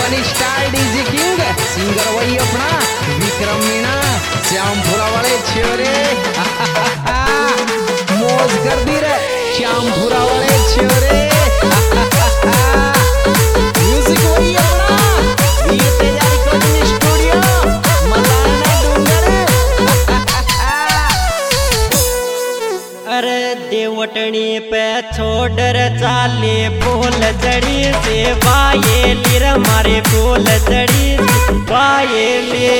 one star DJ king singer वही अपना विक्रम मीणा श्यामपुरा वाले छोरे मौज कर दी रे श्यामपुरा वाले छोरे म्यूजिक वही अपना ये तेजा रिकॉर्डिंग स्टूडियो मलाना डूंगर अरे देवटनी पे छोड़ चाले फूल जड़ी से बाये लिर मारे फूल जड़ी से बाये ले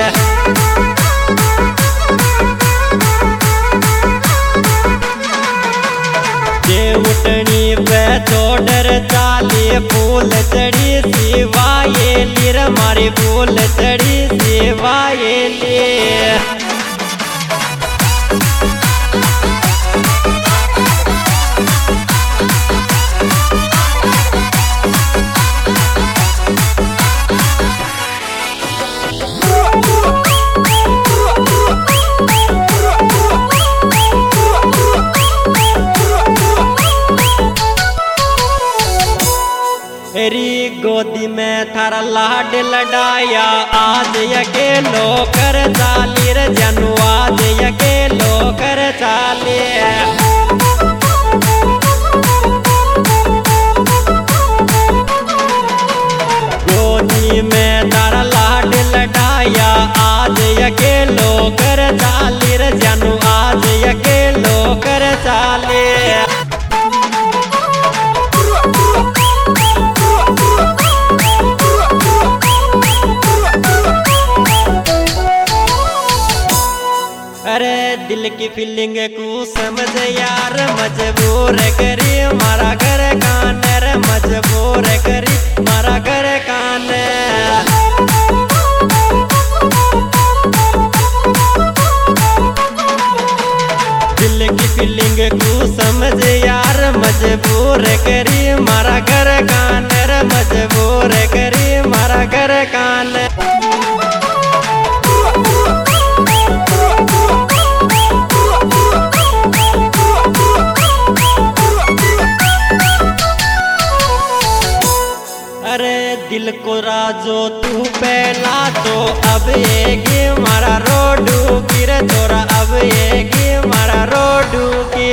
देवटनी पे छोड़ चाले फूल जड़ी से बाये लिर मारे फूल जड़ी से बाये ले तेरी गोदी में थारा लाड लडाया आज अकेलो कर चाली रे जनू आज अकेलो कर चाले गोदी में थारा लाड लडाया आज अकेलो कर चाली रे जनू आज अकेलो कर चाले अरे दिल की फीलिंग को समझ यार मजबूर करी मारा घर कान रे मजबूर करी मारा घर कान दिल की फीलिंग को समझ यार मजबूर करी मारा घर कान रे मजबूर करी मारा घर कान दिल को राजो तू पहला तो अब ये मारा रोडू गिर तोरा अब ये मारा रोडू की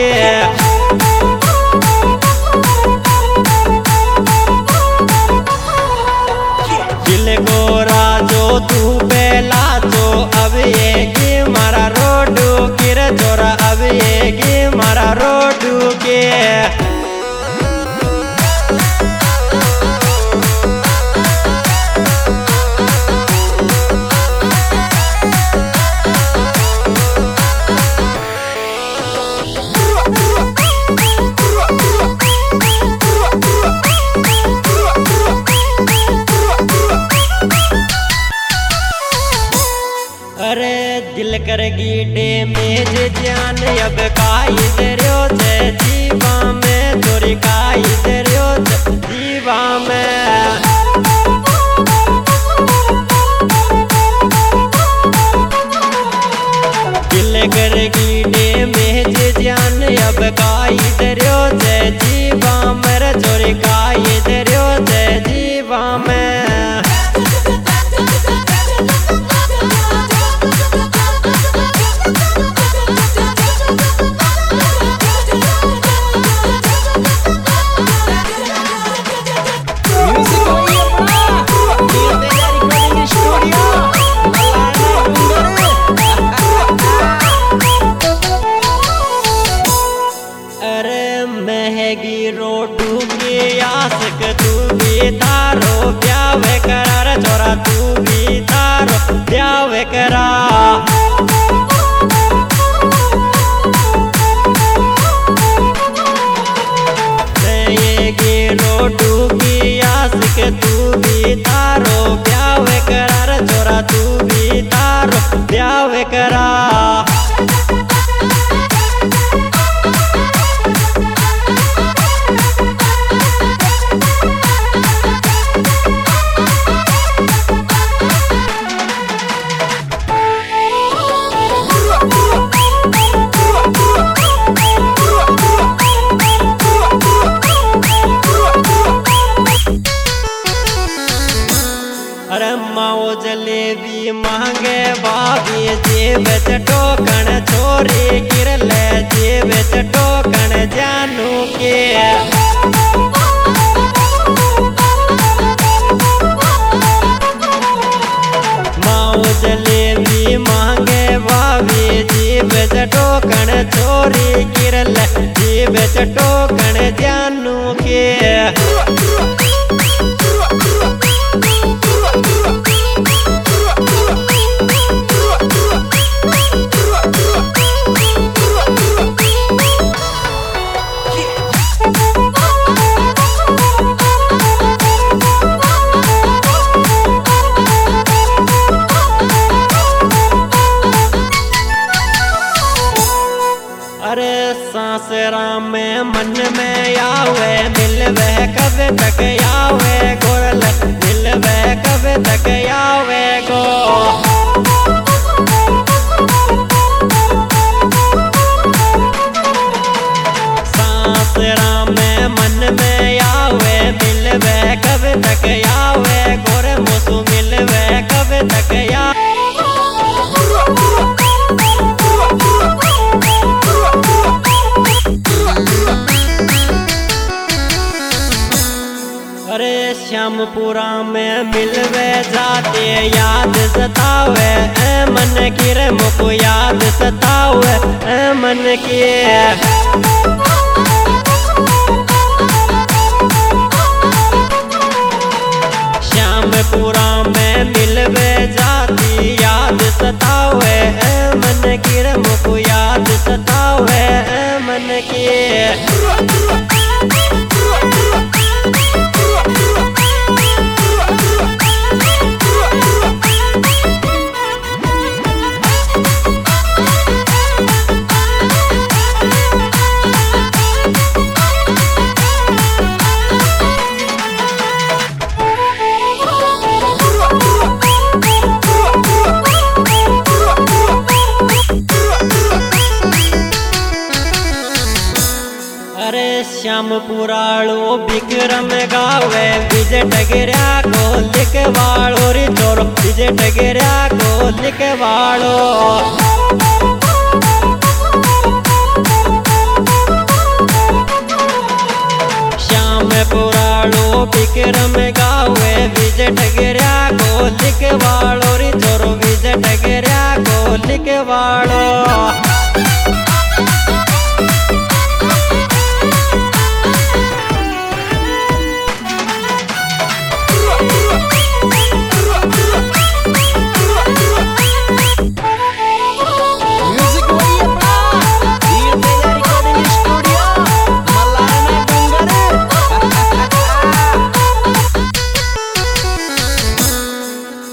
दिल को राजो तू पहला तो अब ये मारा रोडू गिर तोरा अब ये मारा रोडू के अरे दिल कर गीटे में जे जान अब काई दरियो जे जीवा में तोरी काई दरियो जे जीवा में दिल कर गीटे में जे जान अब काई दरियो जे जीवा मेरे तोरी काई दरियो जे जीवा में रोडू के आशिक तू भी तारो ब्याह करार छोरा तू भी तारो ब्याह करा रोडू की आशिक तू भी तारो ब्याह करार छोरा तू भी तारो ब्याह करा जीव चटोकण छोरी किरले जीव चटोकण जानू के माओ जलेबी मांगे भाभी जीव चटोकण छोरी किरले जीव चटोकण जानू के अरे सासरा में मन में आवे मिलवे कब तक आवे गोरल मिलवे कब तक आवे गो सासरा में मन में आवे मिलवे कब तक आवे गोरे मुसु मिलवे कब तक आवे अरे श्यामपुरा में मिलवे जाते याद सतावे ए मन की रे मुको याद सतावे ए मन की श्यामपुरा में मिलवे जाती याद सतावे ए मन की रे मुको याद सतावे ए मन की श्यामपुराळो विक्रम गावे विजय टगेरा को लिखवाड़ो रे चोरो विजय टगेरा को लिखवाड़ो श्यामपुराळो विक्रम गावे विजय टगेरा को लिखवाड़ो रे चोरो विजय टगेरा को लिखवाड़ो